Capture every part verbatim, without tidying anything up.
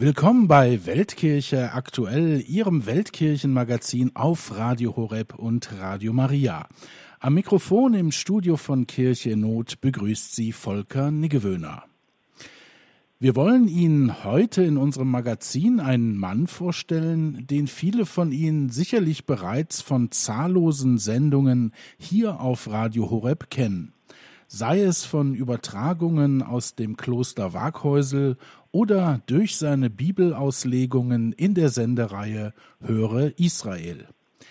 Willkommen bei Weltkirche aktuell, Ihrem Weltkirchenmagazin auf Radio Horeb und Radio Maria. Am Mikrofon im Studio von Kirche in Not begrüßt Sie Volker Niggewöhner. Wir wollen Ihnen heute in unserem Magazin einen Mann vorstellen, den viele von Ihnen sicherlich bereits von zahllosen Sendungen hier auf Radio Horeb kennen. Sei es von Übertragungen aus dem Kloster Waaghäusel oder durch seine Bibelauslegungen in der Sendereihe Höre Israel.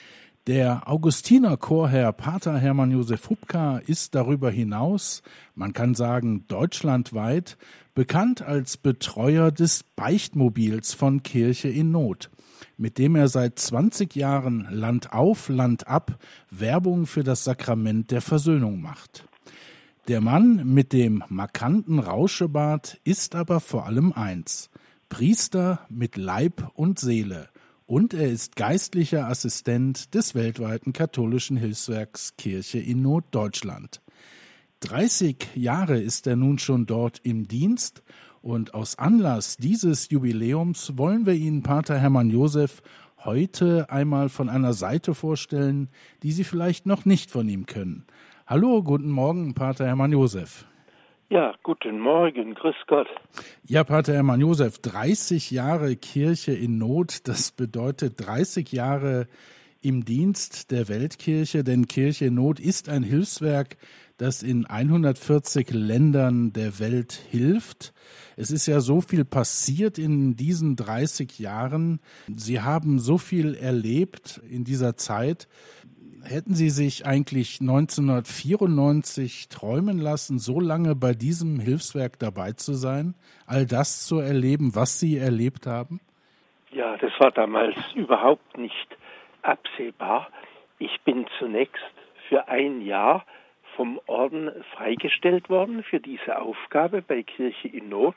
Der Augustinerchorherr Pater Hermann Josef Hupka ist darüber hinaus, man kann sagen deutschlandweit, bekannt als Betreuer des Beichtmobils von Kirche in Not, mit dem er seit zwanzig Jahren Land auf, Land ab Werbung für das Sakrament der Versöhnung macht. Der Mann mit dem markanten Rauschebart ist aber vor allem eins: Priester mit Leib und Seele. Und er ist geistlicher Assistent des weltweiten katholischen Hilfswerks Kirche in Not Deutschland. dreißig Jahre ist er nun schon dort im Dienst und aus Anlass dieses Jubiläums wollen wir Ihnen Pater Hermann Josef heute einmal von einer Seite vorstellen, die Sie vielleicht noch nicht von ihm kennen. Hallo, guten Morgen, Pater Hermann Josef. Ja, guten Morgen, grüß Gott. Ja, Pater Hermann Josef, dreißig Jahre Kirche in Not, das bedeutet dreißig Jahre im Dienst der Weltkirche, denn Kirche in Not ist ein Hilfswerk, das in hundertvierzig Ländern der Welt hilft. Es ist ja so viel passiert in diesen dreißig Jahren. Sie haben so viel erlebt in dieser Zeit. Hätten Sie sich eigentlich neunzehnhundertvierundneunzig träumen lassen, so lange bei diesem Hilfswerk dabei zu sein, all das zu erleben, was Sie erlebt haben? Ja, das war damals überhaupt nicht absehbar. Ich bin zunächst für ein Jahr vom Orden freigestellt worden für diese Aufgabe bei Kirche in Not.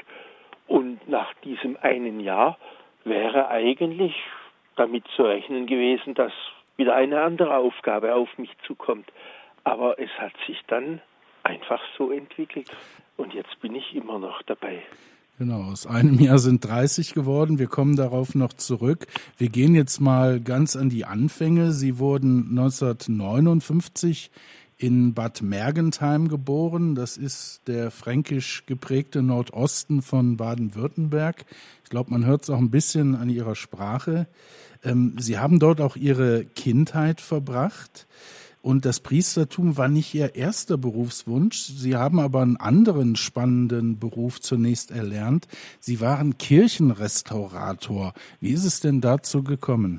Und nach diesem einen Jahr wäre eigentlich damit zu rechnen gewesen, dass wieder eine andere Aufgabe auf mich zukommt. Aber es hat sich dann einfach so entwickelt. Und jetzt bin ich immer noch dabei. Genau, aus einem Jahr sind dreißig geworden. Wir kommen darauf noch zurück. Wir gehen jetzt mal ganz an die Anfänge. Sie wurden neunzehnhundertneunundfünfzig in Bad Mergentheim geboren. Das ist der fränkisch geprägte Nordosten von Baden-Württemberg. Ich glaube, man hört es auch ein bisschen an Ihrer Sprache. Ähm, Sie haben dort auch Ihre Kindheit verbracht. Und das Priestertum war nicht Ihr erster Berufswunsch. Sie haben aber einen anderen spannenden Beruf zunächst erlernt. Sie waren Kirchenrestaurator. Wie ist es denn dazu gekommen?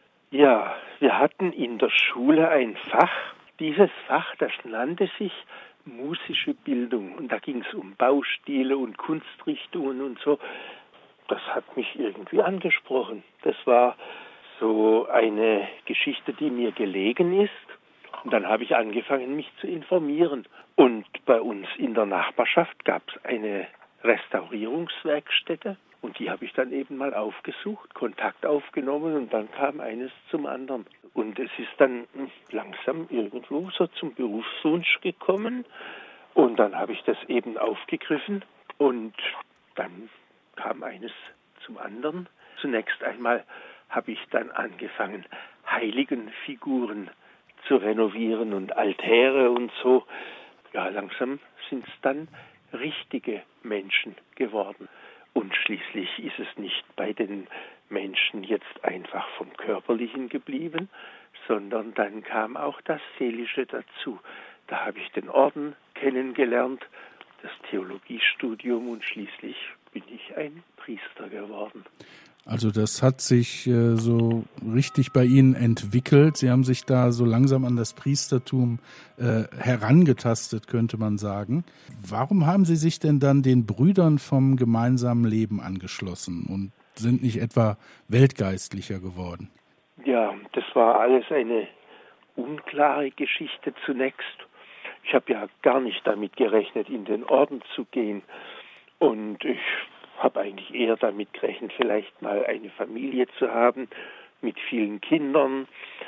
Ja, wir hatten in der Schule ein Fach. Dieses Fach, das nannte sich musische Bildung. Und da ging es um Baustile und Kunstrichtungen und so. Das hat mich irgendwie angesprochen. Das war so eine Geschichte, die mir gelegen ist. Und dann habe ich angefangen, mich zu informieren. Und bei uns in der Nachbarschaft gab es eine Restaurierungswerkstätte. Und die habe ich dann eben mal aufgesucht, Kontakt aufgenommen und dann kam eines zum anderen. Und es ist dann langsam irgendwo so zum Berufswunsch gekommen. Und dann habe ich das eben aufgegriffen und dann kam eines zum anderen. Zunächst einmal habe ich dann angefangen, Heiligenfiguren zu renovieren und Altäre und so. Ja, langsam sind es dann richtige Menschen geworden. Und schließlich ist es nicht bei den Menschen jetzt einfach vom Körperlichen geblieben, sondern dann kam auch das Seelische dazu. Da habe ich den Orden kennengelernt, das Theologiestudium und schließlich bin ich ein Priester geworden. Also das hat sich äh, so richtig bei Ihnen entwickelt. Sie haben sich da so langsam an das Priestertum äh, herangetastet, könnte man sagen. Warum haben Sie sich denn dann den Brüdern vom gemeinsamen Leben angeschlossen und sind nicht etwa weltgeistlicher geworden? Ja, das war alles eine unklare Geschichte zunächst. Ich habe ja gar nicht damit gerechnet, in den Orden zu gehen. Und ich habe eigentlich eher damit gerechnet, vielleicht mal eine Familie zu haben mit vielen Kindern.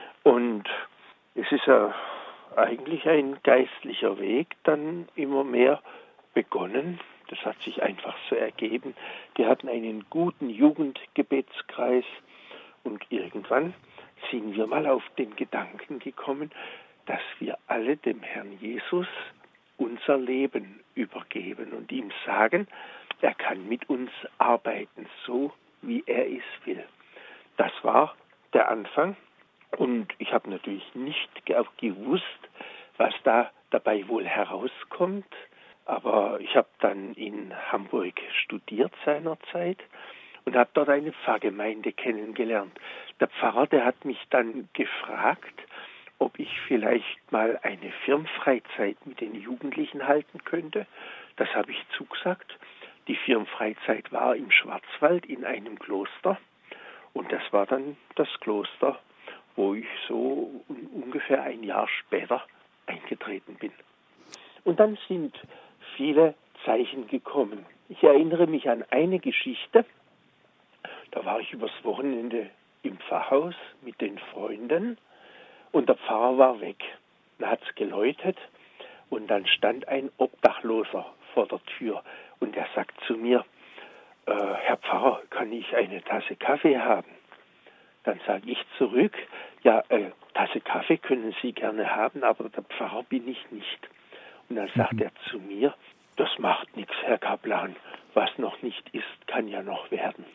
Und es ist ja eigentlich ein geistlicher Weg dann immer mehr begonnen. Das hat sich einfach so ergeben. Wir hatten einen guten Jugendgebetskreis und irgendwann sind wir mal auf den Gedanken gekommen, dass wir alle dem Herrn Jesus unser Leben übergeben und ihm sagen, er kann mit uns arbeiten, so wie er es will. Das war der Anfang und ich habe natürlich nicht gewusst, was da dabei wohl herauskommt, aber ich habe dann in Hamburg studiert seinerzeit und habe dort eine Pfarrgemeinde kennengelernt. Der Pfarrer, der hat mich dann gefragt, ob ich vielleicht mal eine Firmenfreizeit mit den Jugendlichen halten könnte. Das habe ich zugesagt. Die Firmenfreizeit war im Schwarzwald in einem Kloster und das war dann das Kloster, wo ich so ungefähr ein Jahr später eingetreten bin. Und dann sind viele Zeichen gekommen. Ich erinnere mich an eine Geschichte. Da war ich übers Wochenende im Pfarrhaus mit den Freunden und der Pfarrer war weg. Da hat es geläutet und dann stand ein Obdachloser vor der Tür und er sagt zu mir, äh, Herr Pfarrer, kann ich eine Tasse Kaffee haben? Dann sage ich zurück, ja, äh, Tasse Kaffee können Sie gerne haben, aber der Pfarrer bin ich nicht. Und dann sagt mhm. er zu mir, das macht nichts, Herr Kaplan, was noch nicht ist, kann ja noch werden.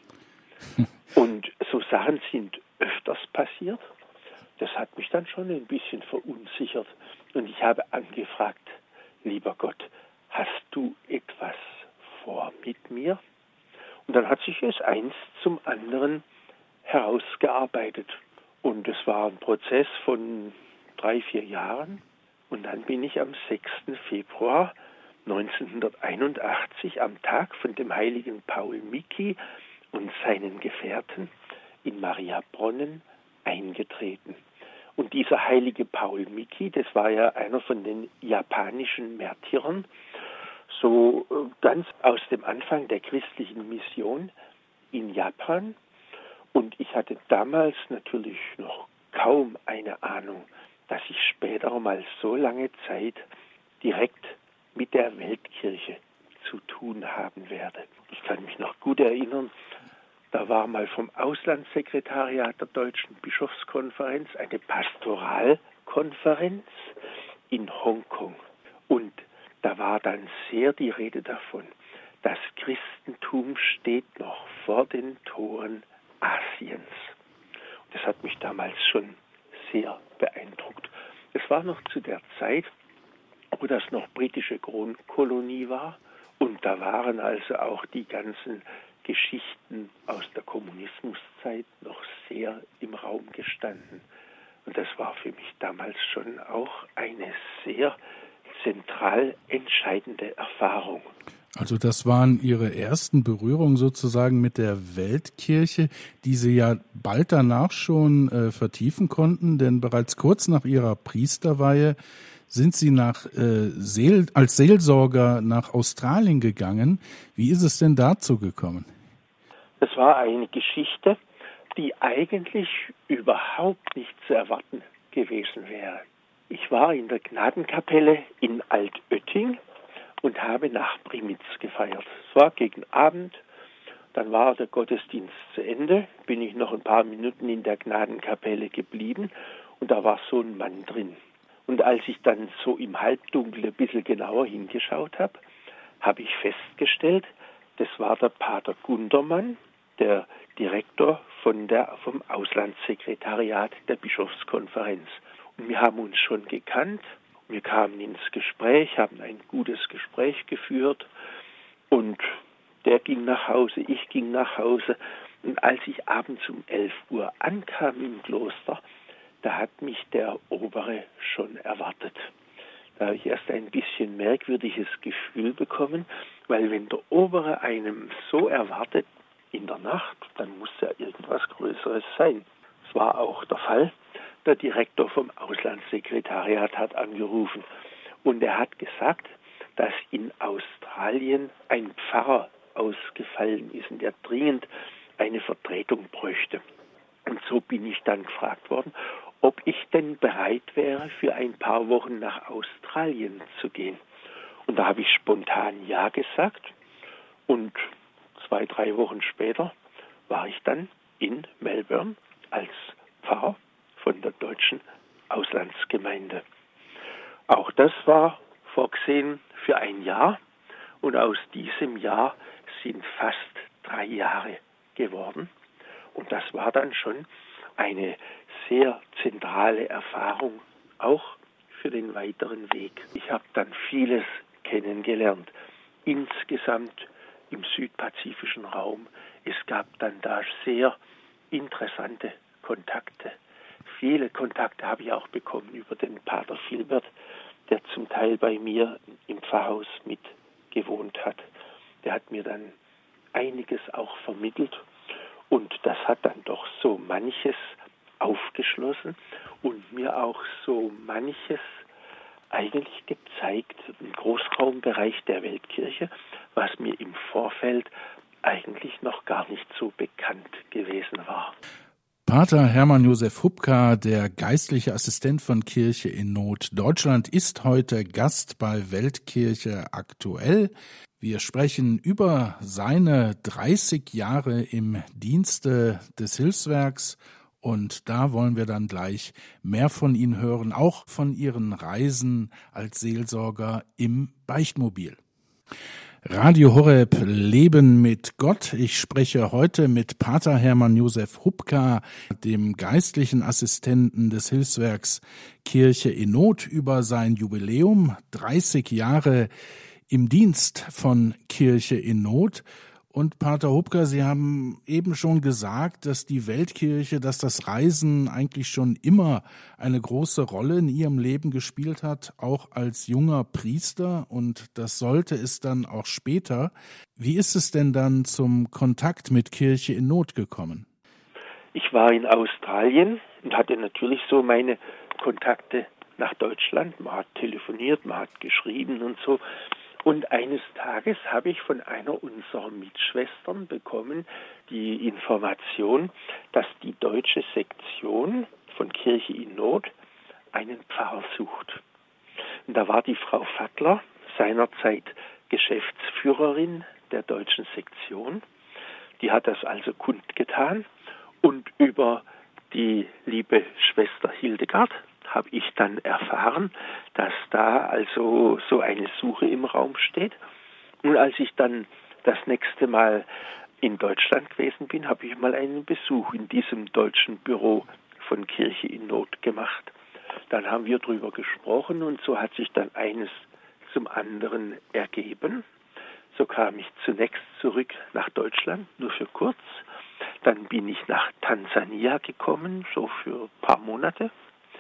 Und so Sachen sind öfters passiert. Das hat mich dann schon ein bisschen verunsichert. Und ich habe angefragt, lieber Gott, hast du etwas vor mit mir? Und dann hat sich es eins zum anderen herausgearbeitet. Und es war ein Prozess von drei, vier Jahren. Und dann bin ich am sechsten Februar neunzehnhunderteinundachtzig am Tag von dem heiligen Paul Miki und seinen Gefährten in Mariabronnen eingetreten. Und dieser heilige Paul Miki, das war ja einer von den japanischen Märtyrern, so ganz aus dem Anfang der christlichen Mission in Japan. Und ich hatte damals natürlich noch kaum eine Ahnung, dass ich später mal so lange Zeit direkt mit der Weltkirche zu tun haben werde. Ich kann mich noch gut erinnern, da war mal vom Auslandssekretariat der Deutschen Bischofskonferenz eine Pastoralkonferenz in Hongkong. Und da war dann sehr die Rede davon, das Christentum steht noch vor den Toren Asiens. Das hat mich damals schon sehr beeindruckt. Es war noch zu der Zeit, wo das noch britische Kronkolonie war. Und da waren also auch die ganzen Geschichten aus der Kommunismuszeit noch sehr im Raum gestanden. Und das war für mich damals schon auch eine sehr zentral entscheidende Erfahrung. Also das waren Ihre ersten Berührungen sozusagen mit der Weltkirche, die Sie ja bald danach schon äh, vertiefen konnten, denn bereits kurz nach Ihrer Priesterweihe sind Sie nach, äh, Seel, als Seelsorger nach Australien gegangen. Wie ist es denn dazu gekommen? Das war eine Geschichte, die eigentlich überhaupt nicht zu erwarten gewesen wäre. Ich war in der Gnadenkapelle in Altötting und habe nach Primitz gefeiert. Es war gegen Abend, dann war der Gottesdienst zu Ende, bin ich noch ein paar Minuten in der Gnadenkapelle geblieben und da war so ein Mann drin. Und als ich dann so im Halbdunkel ein bisschen genauer hingeschaut habe, habe ich festgestellt, das war der Pater Gundermann, der Direktor von der, vom Auslandssekretariat der Bischofskonferenz. Und wir haben uns schon gekannt. Wir kamen ins Gespräch, haben ein gutes Gespräch geführt und der ging nach Hause, ich ging nach Hause. Und als ich abends um elf Uhr ankam im Kloster, da hat mich der Obere schon erwartet. Da habe ich erst ein bisschen merkwürdiges Gefühl bekommen, weil wenn der Obere einem so erwartet in der Nacht, dann muss ja irgendwas Größeres sein. Das war auch der Fall. Der Direktor vom Auslandssekretariat hat angerufen und er hat gesagt, dass in Australien ein Pfarrer ausgefallen ist und er dringend eine Vertretung bräuchte. Und so bin ich dann gefragt worden, ob ich denn bereit wäre, für ein paar Wochen nach Australien zu gehen. Und da habe ich spontan ja gesagt Und zwei, drei Wochen später war ich dann in Melbourne als Pfarrer von der deutschen Auslandsgemeinde. Auch das war vorgesehen für ein Jahr und aus diesem Jahr sind fast drei Jahre geworden. Und das war dann schon eine sehr zentrale Erfahrung, auch für den weiteren Weg. Ich habe dann vieles kennengelernt, insgesamt im südpazifischen Raum. Es gab dann da sehr interessante Kontakte. Viele Kontakte habe ich auch bekommen über den Pater Filbert, der zum Teil bei mir im Pfarrhaus mit gewohnt hat. Der hat mir dann einiges auch vermittelt und das hat dann doch so manches aufgeschlossen und mir auch so manches eigentlich gezeigt, im Großraumbereich der Weltkirche, was mir im Vorfeld eigentlich noch gar nicht so bekannt gewesen war. Pater Hermann Josef Hupka, der geistliche Assistent von Kirche in Not Deutschland, ist heute Gast bei Weltkirche aktuell. Wir sprechen über seine dreißig Jahre im Dienste des Hilfswerks und da wollen wir dann gleich mehr von Ihnen hören, auch von Ihren Reisen als Seelsorger im Beichtmobil. Radio Horeb Leben mit Gott. Ich spreche heute mit Pater Hermann Josef Hupka, dem geistlichen Assistenten des Hilfswerks Kirche in Not, über sein Jubiläum, dreißig Jahre im Dienst von Kirche in Not. Und Pater Hupka, Sie haben eben schon gesagt, dass die Weltkirche, dass das Reisen eigentlich schon immer eine große Rolle in Ihrem Leben gespielt hat, auch als junger Priester, und das sollte es dann auch später. Wie ist es denn dann zum Kontakt mit Kirche in Not gekommen? Ich war in Australien und hatte natürlich so meine Kontakte nach Deutschland. Man hat telefoniert, man hat geschrieben und so. Und eines Tages habe ich von einer unserer Mitschwestern bekommen die Information, dass die deutsche Sektion von Kirche in Not einen Pfarrer sucht. Und da war die Frau Vattler, seinerzeit Geschäftsführerin der deutschen Sektion. Die hat das also kundgetan und über die liebe Schwester Hildegard habe ich dann erfahren, dass da also so eine Suche im Raum steht. Und als ich dann das nächste Mal in Deutschland gewesen bin, habe ich mal einen Besuch in diesem deutschen Büro von Kirche in Not gemacht. Dann haben wir drüber gesprochen und so hat sich dann eines zum anderen ergeben. So kam ich zunächst zurück nach Deutschland, nur für kurz. Dann bin ich nach Tansania gekommen, so für ein paar Monate.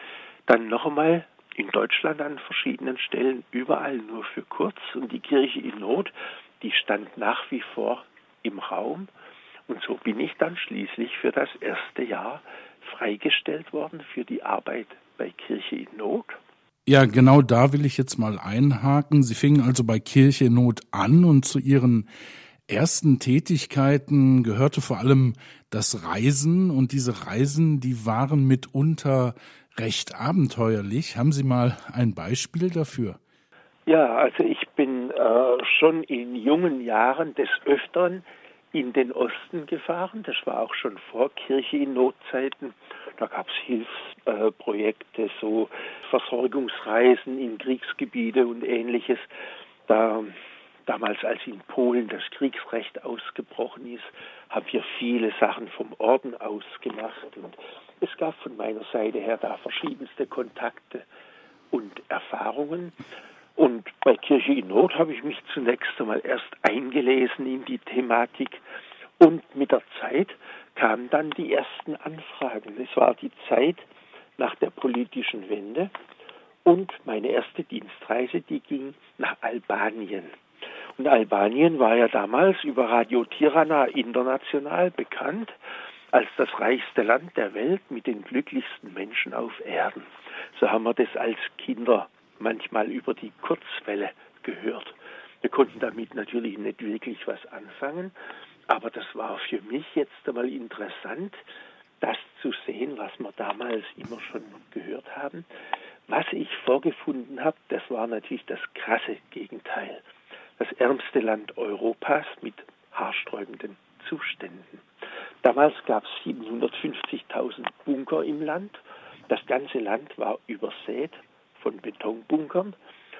Dann noch einmal in Deutschland an verschiedenen Stellen, überall nur für kurz. Und die Kirche in Not, die stand nach wie vor im Raum. Und so bin ich dann schließlich für das erste Jahr freigestellt worden für die Arbeit bei Kirche in Not. Ja, genau da will ich jetzt mal einhaken. Sie fingen also bei Kirche in Not an und zu Ihren ersten Tätigkeiten gehörte vor allem das Reisen. Und diese Reisen, die waren mitunter recht abenteuerlich. Haben Sie mal ein Beispiel dafür? Ja, also ich bin äh, schon in jungen Jahren des Öfteren in den Osten gefahren. Das war auch schon vor Kirche in Notzeiten. Da gab es Hilfsprojekte, äh, so Versorgungsreisen in Kriegsgebiete und Ähnliches. Da, damals, als in Polen das Kriegsrecht ausgebrochen ist, haben wir viele Sachen vom Orden aus gemacht. Und es gab von meiner Seite her da verschiedenste Kontakte und Erfahrungen. Und bei Kirche in Not habe ich mich zunächst einmal erst eingelesen in die Thematik. Und mit der Zeit kamen dann die ersten Anfragen. Es war die Zeit nach der politischen Wende. Und meine erste Dienstreise, die ging nach Albanien. Und Albanien war ja damals über Radio Tirana international bekannt als das reichste Land der Welt mit den glücklichsten Menschen auf Erden. So haben wir das als Kinder manchmal über die Kurzwelle gehört. Wir konnten damit natürlich nicht wirklich was anfangen, aber das war für mich jetzt einmal interessant, das zu sehen, was wir damals immer schon gehört haben. Was ich vorgefunden habe, das war natürlich das krasse Gegenteil. das ärmste Land Europas mit haarsträubenden Zuständen. Damals gab es siebenhundertfünfzigtausend Bunker im Land. Das ganze Land war übersät von Betonbunkern.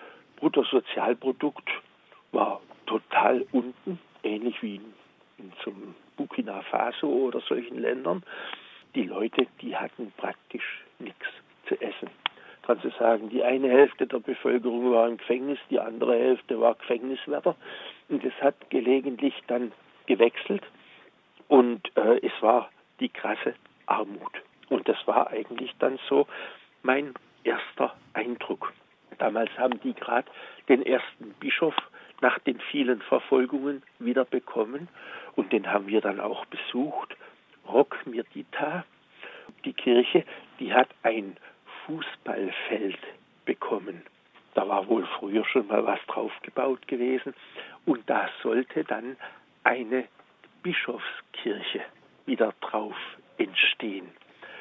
Bruttosozialprodukt war total unten, ähnlich wie in, in zum Burkina Faso oder solchen Ländern. Die Leute, die hatten praktisch nichts zu essen. Kannst du sagen, die eine Hälfte der Bevölkerung war im Gefängnis, die andere Hälfte war Gefängniswärter. Und es hat gelegentlich dann gewechselt. Und äh, es war die krasse Armut. Und das war eigentlich dann so mein erster Eindruck. Damals haben die gerade den ersten Bischof nach den vielen Verfolgungen wieder bekommen. Und den haben wir dann auch besucht. Rock Mirdita, die Kirche, die hat ein Fußballfeld bekommen. Da war wohl früher schon mal was drauf gebaut gewesen. Und da sollte dann eine Bischofskirche wieder drauf entstehen.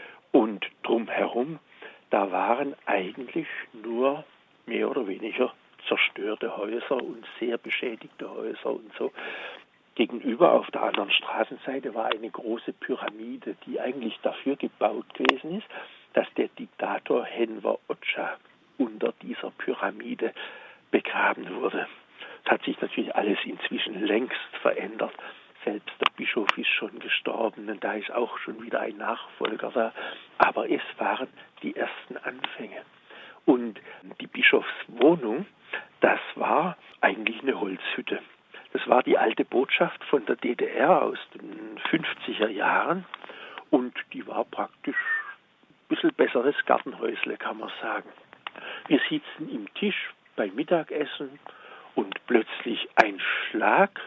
Und drumherum, da waren eigentlich nur mehr oder weniger zerstörte Häuser und sehr beschädigte Häuser und so. Gegenüber auf der anderen Straßenseite war eine große Pyramide, die eigentlich dafür gebaut gewesen ist, dass der Diktator Enver Hoxha unter dieser Pyramide begraben wurde. Das hat sich natürlich alles inzwischen längst verändert. Selbst der Bischof ist schon gestorben und da ist auch schon wieder ein Nachfolger da. Aber es waren die ersten Anfänge. Und die Bischofswohnung, das war eigentlich eine Holzhütte. Das war die alte Botschaft von der D D R aus den fünfziger Jahren und die war praktisch ein bisschen besseres Gartenhäusle, kann man sagen. Wir sitzen im Tisch beim Mittagessen und plötzlich ein Schlag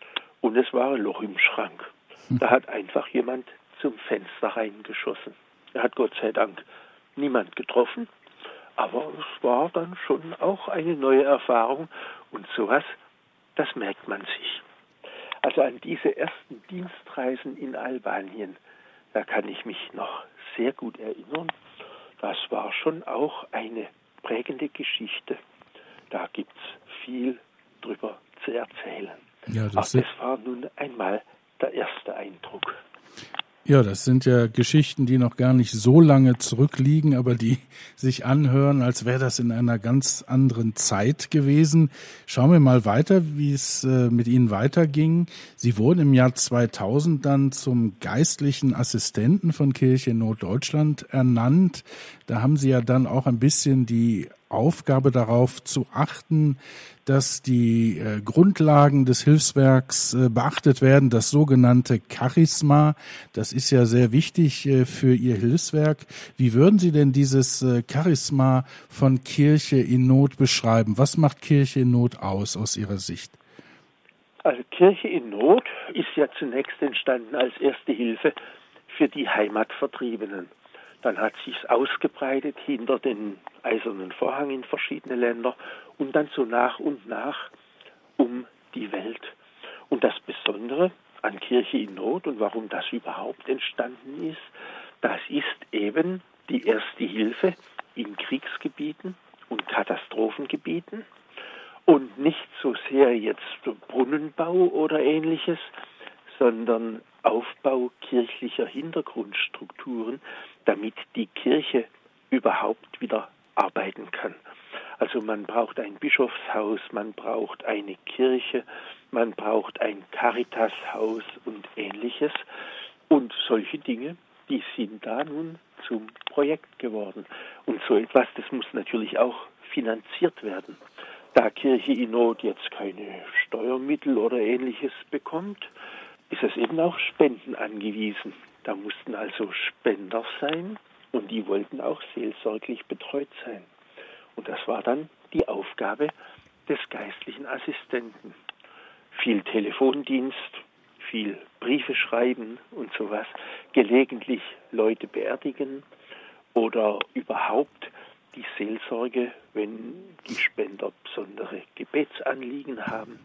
und es war ein Loch im Schrank. Da hat einfach jemand zum Fenster reingeschossen. Er hat Gott sei Dank niemand getroffen, aber es war dann schon auch eine neue Erfahrung und sowas, das merkt man sich. Also an diese ersten Dienstreisen in Albanien, da kann ich mich noch sehr gut erinnern. Das war schon auch eine prägende Geschichte. Da gibt es viel drüber zu erzählen. Ja, das, Aber das war nun einmal der erste Eindruck. Ja, das sind ja Geschichten, die noch gar nicht so lange zurückliegen, aber die sich anhören, als wäre das in einer ganz anderen Zeit gewesen. Schauen wir mal weiter, wie es äh, mit Ihnen weiterging. Sie wurden im Jahr zweitausend dann zum geistlichen Assistenten von Kirche in Norddeutschland ernannt. Da haben Sie ja dann auch ein bisschen die Aufgabe darauf zu achten, dass die äh, Grundlagen des Hilfswerks äh, beachtet werden, das sogenannte Charisma. Das ist ja sehr wichtig äh, für Ihr Hilfswerk. Wie würden Sie denn dieses äh, Charisma von Kirche in Not beschreiben? Was macht Kirche in Not aus, aus Ihrer Sicht? Also Kirche in Not ist ja zunächst entstanden als erste Hilfe für die Heimatvertriebenen. Dann hat sich's ausgebreitet hinter den Eisernen Vorhang in verschiedene Länder und dann so nach und nach um die Welt. Und das Besondere an Kirche in Not und warum das überhaupt entstanden ist, das ist eben die erste Hilfe in Kriegsgebieten und Katastrophengebieten und nicht so sehr jetzt Brunnenbau oder Ähnliches, sondern Aufbau kirchlicher Hintergrundstrukturen, damit die Kirche überhaupt wieder arbeiten kann. Also man braucht ein Bischofshaus, man braucht eine Kirche, man braucht ein Caritashaus und Ähnliches. Und solche Dinge, die sind da nun zum Projekt geworden. Und so etwas, das muss natürlich auch finanziert werden. Da Kirche in Not jetzt keine Steuermittel oder Ähnliches bekommt, ist es eben auch Spenden angewiesen. Da mussten also Spender sein und die wollten auch seelsorglich betreut sein. Und das war dann die Aufgabe des geistlichen Assistenten. Viel Telefondienst, viel Briefe schreiben und sowas, gelegentlich Leute beerdigen oder überhaupt die Seelsorge, wenn die Spender besondere Gebetsanliegen haben.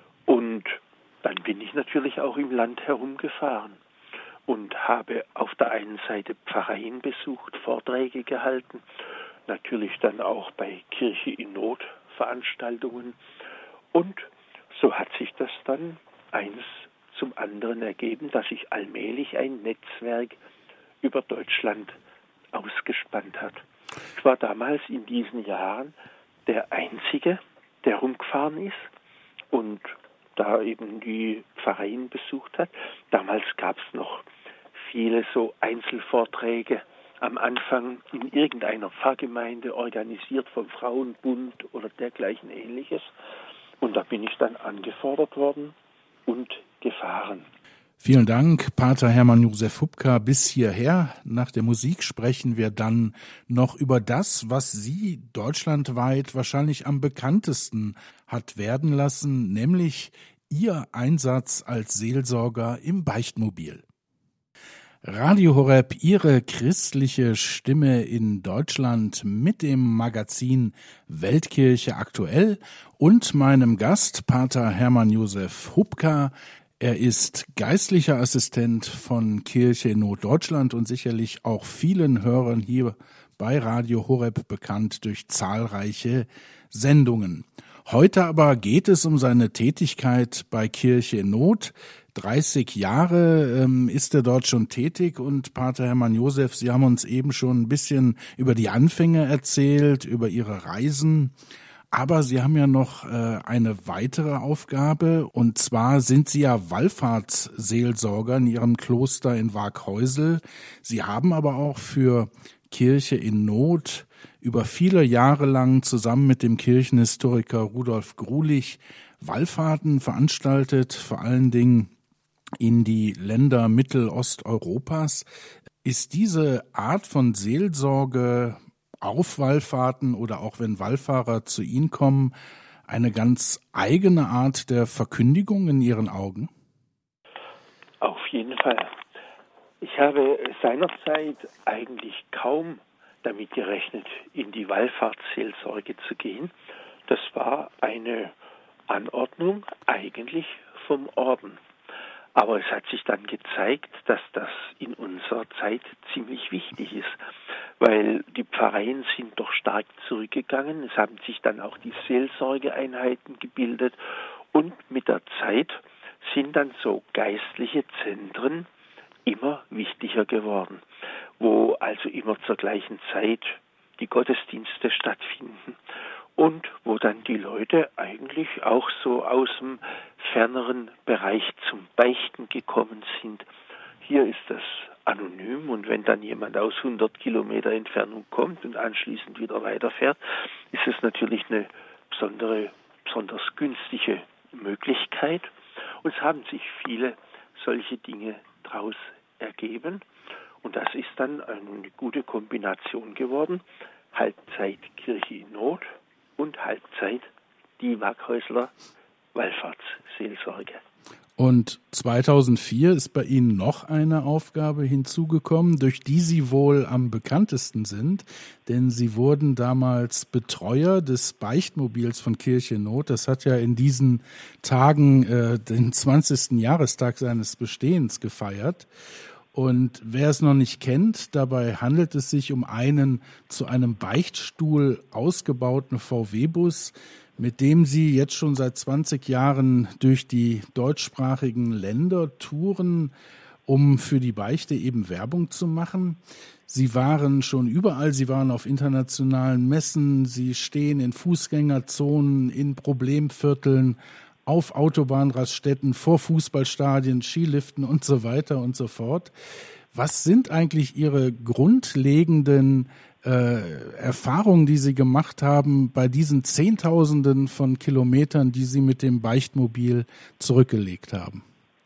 Und dann bin ich natürlich auch im Land herumgefahren und habe auf der einen Seite Pfarreien besucht, Vorträge gehalten, natürlich dann auch bei Kirche in Not Veranstaltungen und so hat sich das dann eins zum anderen ergeben, dass sich allmählich ein Netzwerk über Deutschland ausgespannt hat. Ich war damals in diesen Jahren der Einzige, der rumgefahren ist und da eben die Pfarreien besucht hat. Damals gab es noch viele so Einzelvorträge am Anfang in irgendeiner Pfarrgemeinde, organisiert vom Frauenbund oder dergleichen Ähnliches. Und da bin ich dann angefordert worden und gefahren. Vielen Dank, Pater Hermann Josef Hupka, bis hierher. Nach der Musik sprechen wir dann noch über das, was Sie deutschlandweit wahrscheinlich am bekanntesten hat werden lassen, nämlich Ihr Einsatz als Seelsorger im Beichtmobil. Radio Horeb, Ihre christliche Stimme in Deutschland mit dem Magazin Weltkirche aktuell und meinem Gast, Pater Hermann Josef Hupka. Er ist geistlicher Assistent von Kirche in Not Deutschland und sicherlich auch vielen Hörern hier bei Radio Horeb bekannt durch zahlreiche Sendungen. Heute aber geht es um seine Tätigkeit bei Kirche in Not. dreißig Jahre ähm, ist er dort schon tätig und Pater Hermann Josef, Sie haben uns eben schon ein bisschen über die Anfänge erzählt, über Ihre Reisen. Aber Sie haben ja noch äh, eine weitere Aufgabe, und zwar sind Sie ja Wallfahrtsseelsorger in Ihrem Kloster in Waaghäusel. Sie haben aber auch für Kirche in Not über viele Jahre lang zusammen mit dem Kirchenhistoriker Rudolf Grulich Wallfahrten veranstaltet, vor allen Dingen in die Länder Mittelosteuropas. Ist diese Art von Seelsorge auf Wallfahrten oder auch wenn Wallfahrer zu Ihnen kommen, eine ganz eigene Art der Verkündigung in Ihren Augen? Auf jeden Fall. Ich habe seinerzeit eigentlich kaum damit gerechnet, in die Wallfahrtsseelsorge zu gehen. Das war eine Anordnung eigentlich vom Orden. Aber es hat sich dann gezeigt, dass das in unserer Zeit ziemlich wichtig ist, weil die Pfarreien sind doch stark zurückgegangen. Es haben sich dann auch die Seelsorgeeinheiten gebildet und mit der Zeit sind dann so geistliche Zentren immer wichtiger geworden, wo also immer zur gleichen Zeit die Gottesdienste stattfinden und wo dann die Leute eigentlich auch so aus dem ferneren Bereich zum Beichten gekommen sind. Hier ist das anonym und wenn dann jemand aus hundert Kilometer Entfernung kommt und anschließend wieder weiterfährt, ist es natürlich eine besondere, besonders günstige Möglichkeit. Und es haben sich viele solche Dinge daraus ergeben und das ist dann eine gute Kombination geworden. Halbzeit Kirche in Not und Halbzeit die Waaghäusler Wallfahrtsseelsorge. Und zweitausendvier ist bei Ihnen noch eine Aufgabe hinzugekommen, durch die Sie wohl am bekanntesten sind, denn Sie wurden damals Betreuer des Beichtmobils von Kirche in Not. Das hat ja in diesen Tagen äh, den zwanzigsten Jahrestag seines Bestehens gefeiert. Und wer es noch nicht kennt, dabei handelt es sich um einen zu einem Beichtstuhl ausgebauten V W-Bus, mit dem Sie jetzt schon seit zwanzig Jahren durch die deutschsprachigen Länder touren, um für die Beichte eben Werbung zu machen. Sie waren schon überall, Sie waren auf internationalen Messen, Sie stehen in Fußgängerzonen, in Problemvierteln, auf Autobahnraststätten, vor Fußballstadien, Skiliften und so weiter und so fort. Was sind eigentlich Ihre grundlegenden äh, Erfahrungen, die Sie gemacht haben bei diesen Zehntausenden von Kilometern, die Sie mit dem Beichtmobil zurückgelegt haben?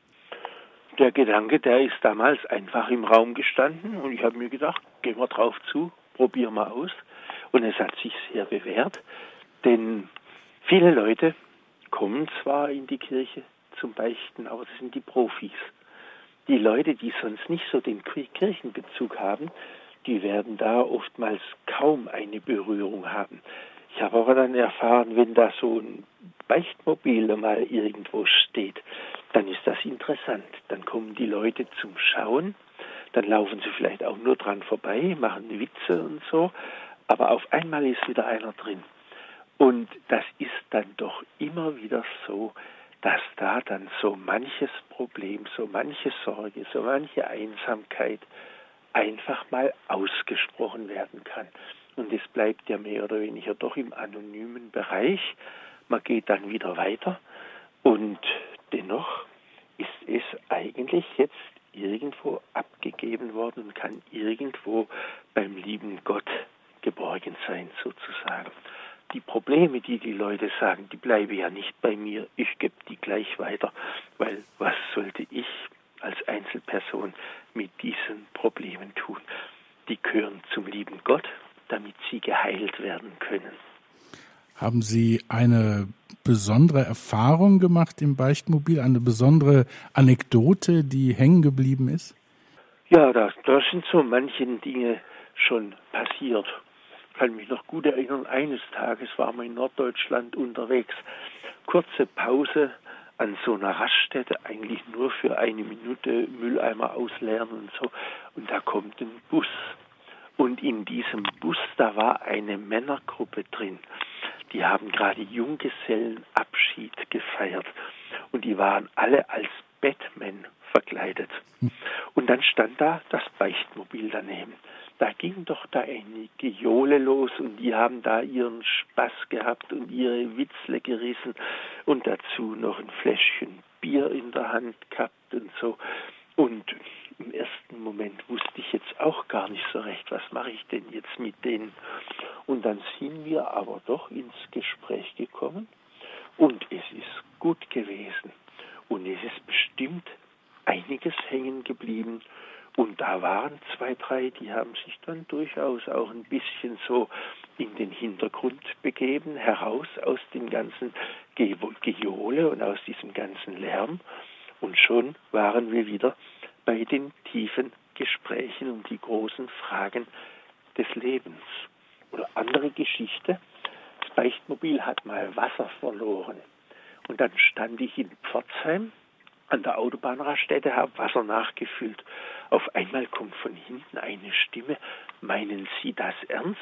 Der Gedanke, der ist damals einfach im Raum gestanden und ich habe mir gedacht, gehen wir drauf zu, probieren wir aus. Und es hat sich sehr bewährt, denn viele Leute kommen zwar in die Kirche zum Beichten, aber das sind die Profis. Die Leute, die sonst nicht so den Kirchenbezug haben, die werden da oftmals kaum eine Berührung haben. Ich habe aber dann erfahren, wenn da so ein Beichtmobil mal irgendwo steht, dann ist das interessant. Dann kommen die Leute zum Schauen, dann laufen sie vielleicht auch nur dran vorbei, machen Witze und so, aber auf einmal ist wieder einer drin. Und das ist dann doch immer wieder so, dass da dann so manches Problem, so manche Sorge, so manche Einsamkeit einfach mal ausgesprochen werden kann. Und es bleibt ja mehr oder weniger doch im anonymen Bereich. Man geht dann wieder weiter und dennoch ist es eigentlich jetzt irgendwo abgegeben worden und kann irgendwo beim lieben Gott geborgen sein, sozusagen. Die Probleme, die die Leute sagen, die bleiben ja nicht bei mir, ich gebe die gleich weiter, weil was sollte ich als Einzelperson mit diesen Problemen tun? Die gehören zum lieben Gott, damit sie geheilt werden können. Haben Sie eine besondere Erfahrung gemacht im Beichtmobil, eine besondere Anekdote, die hängen geblieben ist? Ja, da, da sind so manche Dinge schon passiert. Ich kann mich noch gut erinnern, eines Tages waren wir in Norddeutschland unterwegs. Kurze Pause an so einer Raststätte, eigentlich nur für eine Minute Mülleimer ausleeren und so. Und da kommt ein Bus. Und in diesem Bus, da war eine Männergruppe drin. Die haben gerade Junggesellenabschied gefeiert. Und die waren alle als Batman verkleidet. Und dann stand da das Beichtmobil daneben. Da ging doch da eine Gejohle los und die haben da ihren Spaß gehabt und ihre Witzle gerissen und dazu noch ein Fläschchen Bier in der Hand gehabt und so. Und im ersten Moment wusste ich jetzt auch gar nicht so recht, was mache ich denn jetzt mit denen? Und dann sind wir aber doch ins Gespräch gekommen und es ist gut gewesen. Und es ist bestimmt einiges hängen geblieben. Und da waren zwei, drei, die haben sich dann durchaus auch ein bisschen so in den Hintergrund begeben, heraus aus dem ganzen Ge- Gejohle und aus diesem ganzen Lärm. Und schon waren wir wieder bei den tiefen Gesprächen um die großen Fragen des Lebens. Oder andere Geschichte, das Beichtmobil hat mal Wasser verloren. Und dann stand ich in Pforzheim an der Autobahnraststätte, habe Wasser nachgefüllt. Auf einmal kommt von hinten eine Stimme, meinen Sie das ernst?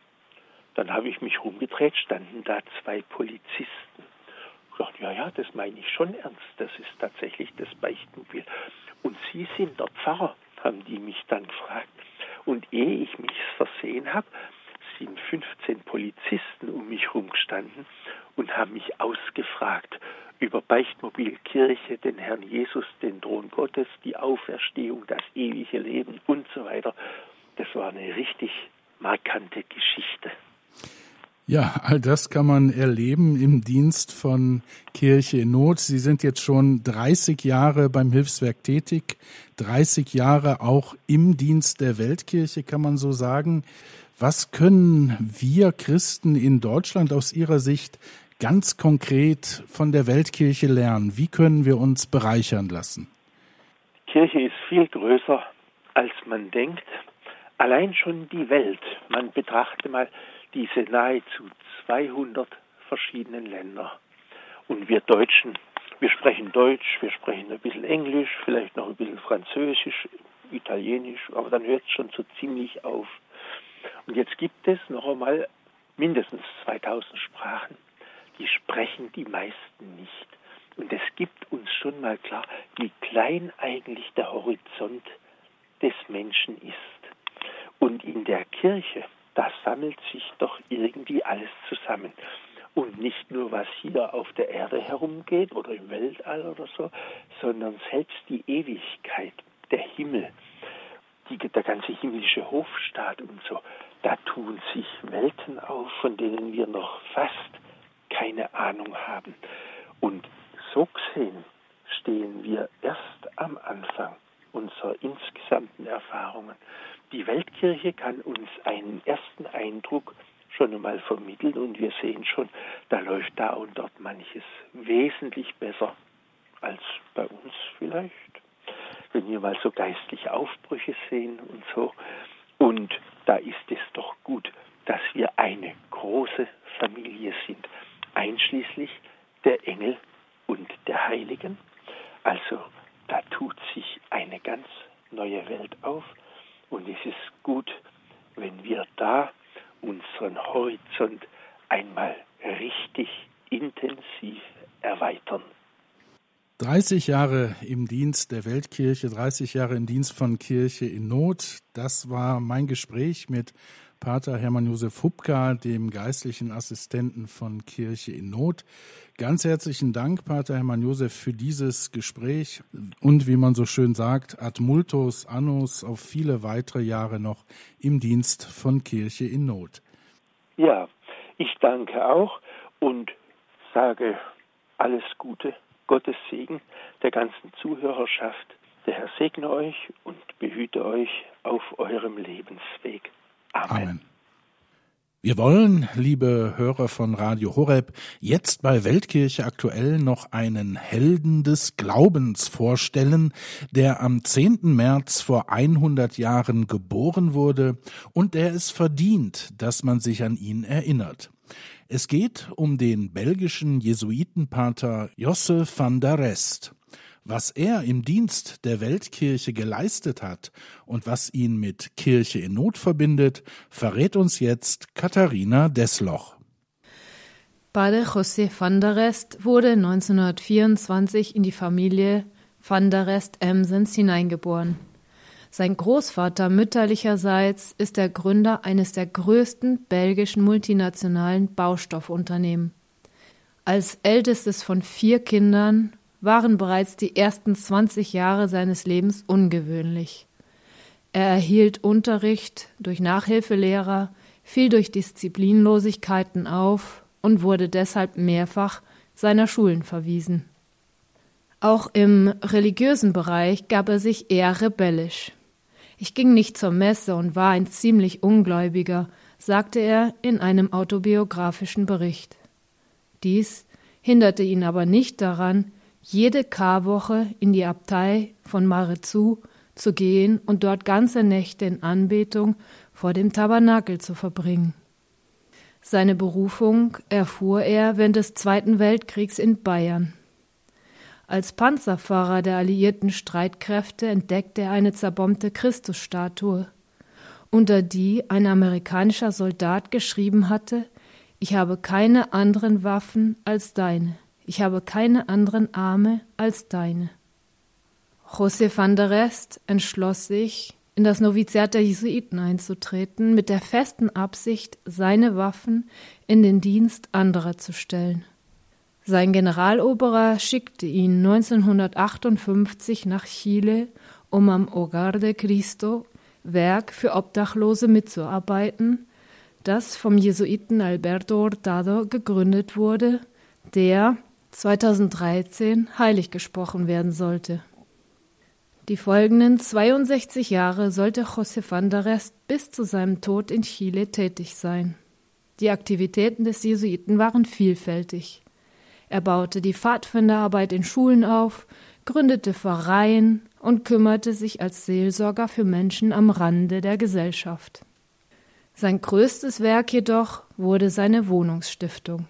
Dann habe ich mich rumgedreht, standen da zwei Polizisten. Ich dachte, ja, ja, das meine ich schon ernst, das ist tatsächlich das Beichtmobil. Und Sie sind der Pfarrer, haben die mich dann gefragt. Und ehe ich mich versehen habe, sind fünfzehn Polizisten um mich rumgestanden und haben mich ausgefragt über Beichtmobil, Kirche, den Herrn Jesus, den Thron Gottes, die Auferstehung, das ewige Leben und so weiter. Das war eine richtig markante Geschichte. Ja, all das kann man erleben im Dienst von Kirche in Not. Sie sind jetzt schon dreißig Jahre beim Hilfswerk tätig, dreißig Jahre auch im Dienst der Weltkirche, kann man so sagen. Was können wir Christen in Deutschland aus Ihrer Sicht ganz konkret von der Weltkirche lernen? Wie können wir uns bereichern lassen? Die Kirche ist viel größer, als man denkt. Allein schon die Welt. Man betrachte mal diese nahezu zweihundert verschiedenen Länder. Und wir Deutschen, wir sprechen Deutsch, wir sprechen ein bisschen Englisch, vielleicht noch ein bisschen Französisch, Italienisch, aber dann hört es schon so ziemlich auf. Und jetzt gibt es noch einmal mindestens zweitausend Sprachen, die sprechen die meisten nicht. Und es gibt uns schon mal klar, wie klein eigentlich der Horizont des Menschen ist. Und in der Kirche, da sammelt sich doch irgendwie alles zusammen. Und nicht nur, was hier auf der Erde herumgeht oder im Weltall oder so, sondern selbst die Ewigkeit, der Himmel, die, der ganze himmlische Hofstaat und so, da tun sich Welten auf, von denen wir noch fast keine Ahnung haben. Und so gesehen stehen wir erst am Anfang unserer insgesamten Erfahrungen. Die Weltkirche kann uns einen ersten Eindruck schon einmal vermitteln und wir sehen schon, da läuft da und dort manches wesentlich besser als bei uns vielleicht, wenn wir mal so geistliche Aufbrüche sehen und so. Und da ist es doch gut, dass wir eine große Familie sind, einschließlich der Engel und der Heiligen. Also da tut sich eine ganz neue Welt auf und es ist gut, wenn wir da unseren Horizont einmal richtig intensiv erweitern. dreißig Jahre im Dienst der Weltkirche, dreißig Jahre im Dienst von Kirche in Not. Das war mein Gespräch mit Pater Hermann Josef Hupka, dem geistlichen Assistenten von Kirche in Not. Ganz herzlichen Dank, Pater Hermann Josef, für dieses Gespräch und, wie man so schön sagt, ad multos annos, auf viele weitere Jahre noch im Dienst von Kirche in Not. Ja, ich danke auch und sage alles Gute, Gottes Segen der ganzen Zuhörerschaft. Der Herr segne euch und behüte euch auf eurem Lebensweg. Amen. Amen. Wir wollen, liebe Hörer von Radio Horeb, jetzt bei Weltkirche aktuell noch einen Helden des Glaubens vorstellen, der am zehnten März vor hundert Jahren geboren wurde und der es verdient, dass man sich an ihn erinnert. Es geht um den belgischen Jesuitenpater Josse van der Rest. Was er im Dienst der Weltkirche geleistet hat und was ihn mit Kirche in Not verbindet, verrät uns jetzt Katharina Desloch. Pater Josse van der Rest wurde neunzehnhundertvierundzwanzig in die Familie van der Rest Emsens hineingeboren. Sein Großvater mütterlicherseits ist der Gründer eines der größten belgischen multinationalen Baustoffunternehmen. Als ältestes von vier Kindern waren bereits die ersten zwanzig Jahre seines Lebens ungewöhnlich. Er erhielt Unterricht durch Nachhilfelehrer, fiel durch Disziplinlosigkeiten auf und wurde deshalb mehrfach seiner Schulen verwiesen. Auch im religiösen Bereich gab er sich eher rebellisch. Ich ging nicht zur Messe und war ein ziemlich Ungläubiger, sagte er in einem autobiografischen Bericht. Dies hinderte ihn aber nicht daran, jede Karwoche in die Abtei von Maredsous zu gehen und dort ganze Nächte in Anbetung vor dem Tabernakel zu verbringen. Seine Berufung erfuhr er während des Zweiten Weltkriegs in Bayern. Als Panzerfahrer der alliierten Streitkräfte entdeckte er eine zerbombte Christusstatue, unter die ein amerikanischer Soldat geschrieben hatte: »Ich habe keine anderen Waffen als deine. Ich habe keine anderen Arme als deine.« Josse van der Rest entschloss sich, in das Noviziat der Jesuiten einzutreten, mit der festen Absicht, seine Waffen in den Dienst anderer zu stellen. Sein Generaloberer schickte ihn neunzehnhundertachtundfünfzig nach Chile, um am Hogar de Cristo, Werk für Obdachlose, mitzuarbeiten, das vom Jesuiten Alberto Hurtado gegründet wurde, der zweitausenddreizehn heilig gesprochen werden sollte. Die folgenden zweiundsechzig Jahre sollte Josse van der Rest bis zu seinem Tod in Chile tätig sein. Die Aktivitäten des Jesuiten waren vielfältig. Er baute die Pfadfinderarbeit in Schulen auf, gründete Pfarreien und kümmerte sich als Seelsorger für Menschen am Rande der Gesellschaft. Sein größtes Werk jedoch wurde seine Wohnungsstiftung.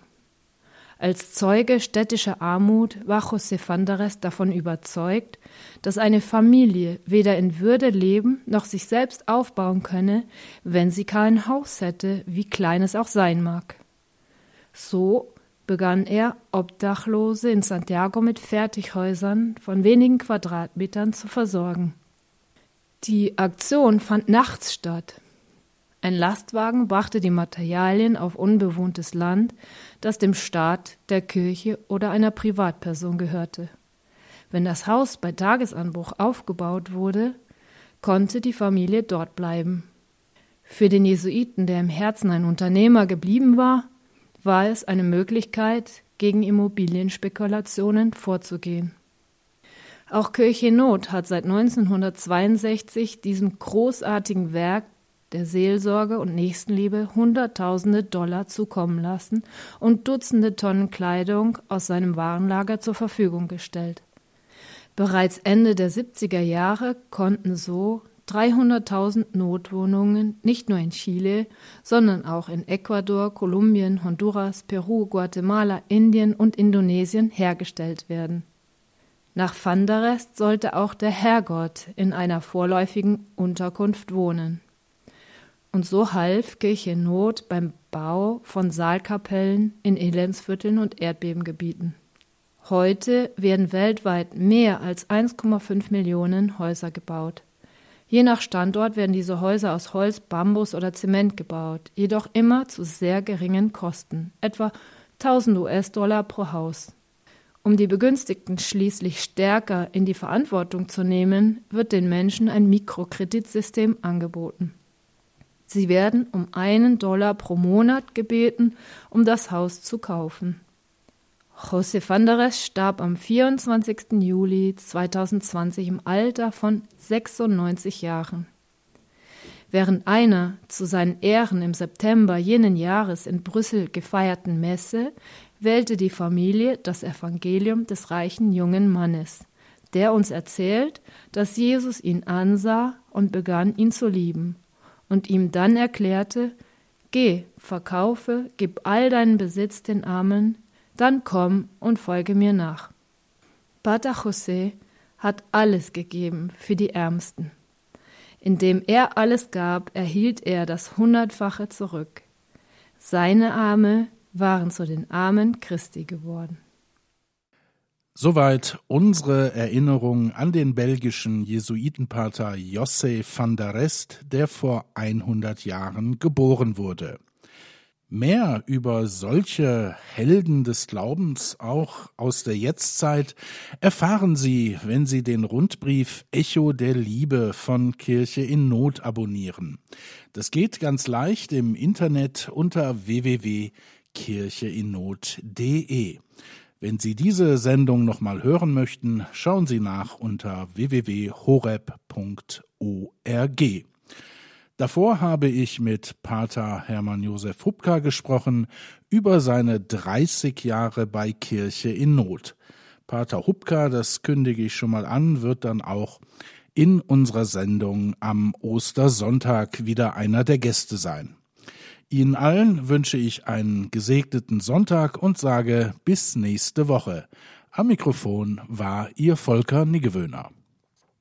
Als Zeuge städtischer Armut war Josse van der Rest davon überzeugt, dass eine Familie weder in Würde leben noch sich selbst aufbauen könne, wenn sie kein Haus hätte, wie klein es auch sein mag. So begann er, Obdachlose in Santiago mit Fertighäusern von wenigen Quadratmetern zu versorgen. Die Aktion fand nachts statt. Ein Lastwagen brachte die Materialien auf unbewohntes Land, das dem Staat, der Kirche oder einer Privatperson gehörte. Wenn das Haus bei Tagesanbruch aufgebaut wurde, konnte die Familie dort bleiben. Für den Jesuiten, der im Herzen ein Unternehmer geblieben war, war es eine Möglichkeit, gegen Immobilienspekulationen vorzugehen. Auch Kirche in Not hat seit neunzehnhundertzweiundsechzig diesem großartigen Werk der Seelsorge und Nächstenliebe Hunderttausende Dollar zukommen lassen und Dutzende Tonnen Kleidung aus seinem Warenlager zur Verfügung gestellt. Bereits Ende der siebziger Jahre konnten so dreihunderttausend Notwohnungen nicht nur in Chile, sondern auch in Ecuador, Kolumbien, Honduras, Peru, Guatemala, Indien und Indonesien hergestellt werden. Nach van der Rest sollte auch der Herrgott in einer vorläufigen Unterkunft wohnen. Und so half Kirche in Not beim Bau von Saalkapellen in Elendsvierteln und Erdbebengebieten. Heute werden weltweit mehr als eins Komma fünf Millionen Häuser gebaut. Je nach Standort werden diese Häuser aus Holz, Bambus oder Zement gebaut, jedoch immer zu sehr geringen Kosten, etwa tausend US-Dollar pro Haus. Um die Begünstigten schließlich stärker in die Verantwortung zu nehmen, wird den Menschen ein Mikrokreditsystem angeboten. Sie werden um einen Dollar pro Monat gebeten, um das Haus zu kaufen. José Vanderes starb am vierundzwanzigsten Juli zweitausendzwanzig im Alter von sechsundneunzig Jahren. Während einer zu seinen Ehren im September jenen Jahres in Brüssel gefeierten Messe wählte die Familie das Evangelium des reichen jungen Mannes, der uns erzählt, dass Jesus ihn ansah und begann, ihn zu lieben, und ihm dann erklärte: Geh, verkaufe, gib all deinen Besitz den Armen, dann komm und folge mir nach. Pater José hat alles gegeben für die Ärmsten. Indem er alles gab, erhielt er das Hundertfache zurück. Seine Arme waren zu den Armen Christi geworden. Soweit unsere Erinnerung an den belgischen Jesuitenpater José Vanderes, der vor hundert Jahren geboren wurde. Mehr über solche Helden des Glaubens, auch aus der Jetztzeit, erfahren Sie, wenn Sie den Rundbrief Echo der Liebe von Kirche in Not abonnieren. Das geht ganz leicht im Internet unter w w w punkt kirche in not punkt d e. Wenn Sie diese Sendung nochmal hören möchten, schauen Sie nach unter w w w punkt horeb punkt org. Davor habe ich mit Pater Hermann Josef Hupka gesprochen über seine dreißig Jahre bei Kirche in Not. Pater Hupka, das kündige ich schon mal an, wird dann auch in unserer Sendung am Ostersonntag wieder einer der Gäste sein. Ihnen allen wünsche ich einen gesegneten Sonntag und sage bis nächste Woche. Am Mikrofon war Ihr Volker Niggewöhner.